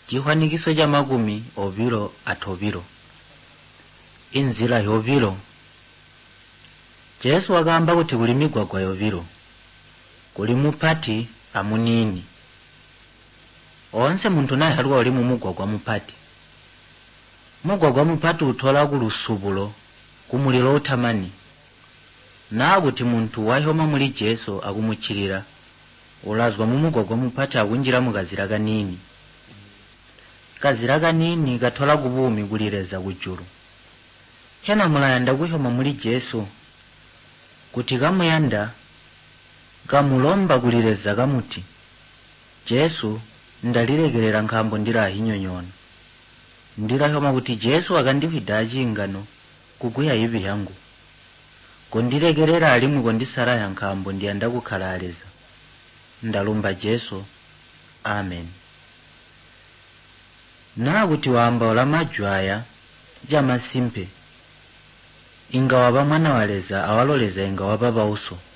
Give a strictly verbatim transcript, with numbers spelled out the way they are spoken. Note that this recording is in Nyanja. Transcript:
chihwanikiso cha makumi oviro athoviro. Inzira yoviro. Jesu akamba kuti kuli migwagwa yoviro, kuli mupati amunini. Onse munthu naye halwa uli mumugwagwa mupati. Mugwagwa mupati uthola kulusubulo kumuliro uthamani. Na kuti munthu wayoma muli Jesu akumuchirira, ulazwa mumugwagwa mupati akunjira mukazira kanini. Kazira kanini kathola kubumi kulireza kujulu. Hena mulayanda kuyoma muli Jesu, kuti kamuyanda kamulomba kulireza kamuti, Jesu ndalilekelera nkhambo ndirahinyonyono. Ndirayoma kuti Jesu akandivida achingano kugwiya ivi yangu. Kondilekelera alimwe kondisaraya nkhambo ndiyanda kukhala aleza. Ndalumba Jesu. Amen. Na kuti wamba ola majwaya jama simpe. Inga waba mwana waleza awaloleza inga waba bauso.